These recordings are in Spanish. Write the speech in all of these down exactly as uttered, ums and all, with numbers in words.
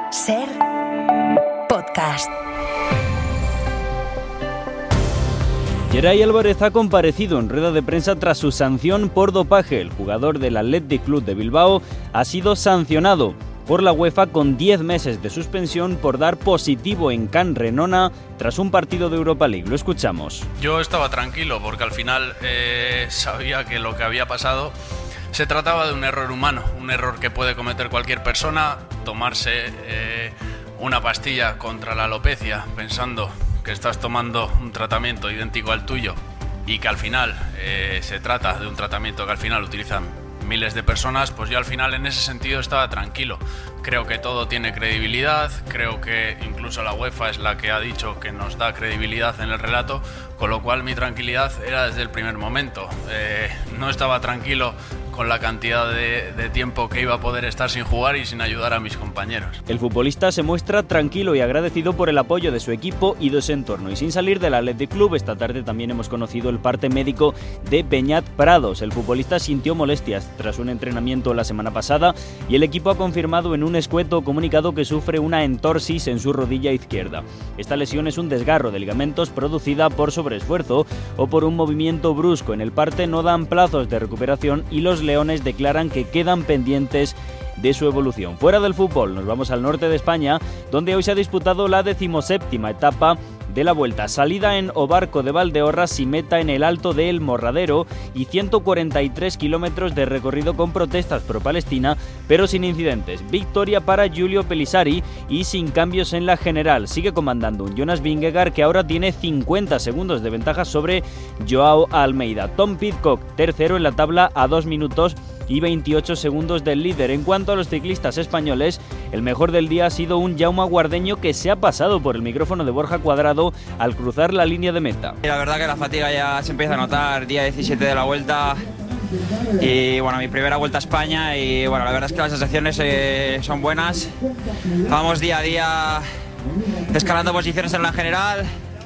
Ser podcast. Geray Álvarez ha comparecido en rueda de prensa tras su sanción por dopaje. El jugador del Athletic Club de Bilbao ha sido sancionado por la UEFA con diez meses de suspensión por dar positivo en Can Renona tras un partido de Europa League. Lo escuchamos. Yo estaba tranquilo porque al final eh, sabía que lo que había pasado se trataba de un error humano, un error que puede cometer cualquier persona, tomarse eh, una pastilla contra la alopecia pensando que estás tomando un tratamiento idéntico al tuyo y que al final eh, se trata de un tratamiento que al final utilizan miles de personas, pues yo al final en ese sentido estaba tranquilo. Creo que todo tiene credibilidad, creo que incluso la UEFA es la que ha dicho que nos da credibilidad en el relato, con lo cual mi tranquilidad era desde el primer momento. Eh, no estaba tranquilo con la cantidad de, de tiempo que iba a poder estar sin jugar y sin ayudar a mis compañeros. El futbolista se muestra tranquilo y agradecido por el apoyo de su equipo y de su entorno. Y sin salir del Athletic Club, esta tarde también hemos conocido el parte médico de Beñat Prados. El futbolista sintió molestias tras un entrenamiento la semana pasada y el equipo ha confirmado en un escueto comunicado que sufre una entorsis en su rodilla izquierda. Esta lesión es un desgarro de ligamentos producida por sobreesfuerzo o por un movimiento brusco. En el parte no dan plazos de recuperación y los Leones declaran que quedan pendientes de su evolución. Fuera del fútbol, nos vamos al norte de España, donde hoy se ha disputado la decimoséptima etapa de la Vuelta. Salida en Obarco de Valdeorras y meta en el Alto de El Morradero y ciento cuarenta y tres kilómetros de recorrido con protestas pro-Palestina, pero sin incidentes. Victoria para Giulio Pelissari y sin cambios en la general. Sigue comandando un Jonas Vingegaard que ahora tiene cincuenta segundos de ventaja sobre Joao Almeida. Tom Pidcock, tercero en la tabla a dos minutos y veintiocho segundos del líder. En cuanto a los ciclistas españoles, el mejor del día ha sido un Jaume Guardeño que se ha pasado por el micrófono de Borja Cuadrado al cruzar la línea de meta. La verdad que la fatiga ya se empieza a notar, día diecisiete de la Vuelta y bueno, mi primera Vuelta a España y bueno, la verdad es que las sensaciones eh, son buenas. Vamos día a día escalando posiciones en la general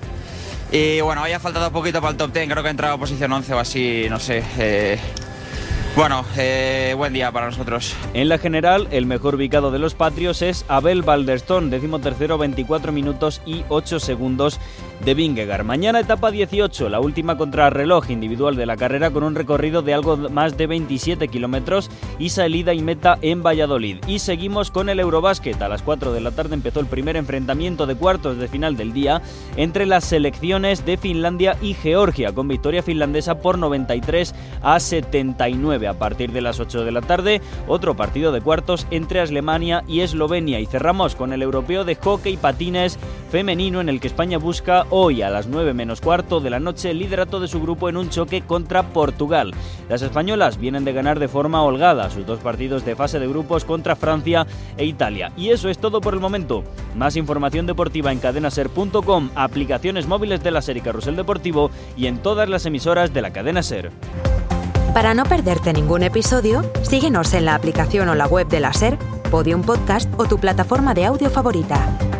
y bueno, hoy ha faltado poquito para el top diez, creo que he entrado a posición once o así, no sé. Eh, Bueno, eh, buen día para nosotros. En la general, el mejor ubicado de los patrios es Abel Balderstone, décimo tercero, veinticuatro minutos y ocho segundos de Vingegaard. Mañana etapa dieciocho, la última contrarreloj individual de la carrera con un recorrido de algo más de veintisiete kilómetros y salida y meta en Valladolid. Y seguimos con el Eurobásquet. A las cuatro de la tarde empezó el primer enfrentamiento de cuartos de final del día entre las selecciones de Finlandia y Georgia, con victoria finlandesa por noventa y tres a setenta y nueve. A partir de las ocho de la tarde, otro partido de cuartos entre Alemania y Eslovenia. Y cerramos con el europeo de hockey patines femenino, en el que España busca hoy a las nueve menos cuarto de la noche el liderato de su grupo en un choque contra Portugal. Las españolas vienen de ganar de forma holgada sus dos partidos de fase de grupos contra Francia e Italia. Y eso es todo por el momento. Más información deportiva en cadena ser punto com, aplicaciones móviles de la SER y Carrusel Deportivo y en todas las emisoras de la cadena SER. Para no perderte ningún episodio, síguenos en la aplicación o la web de la SER, Podium Podcast o tu plataforma de audio favorita.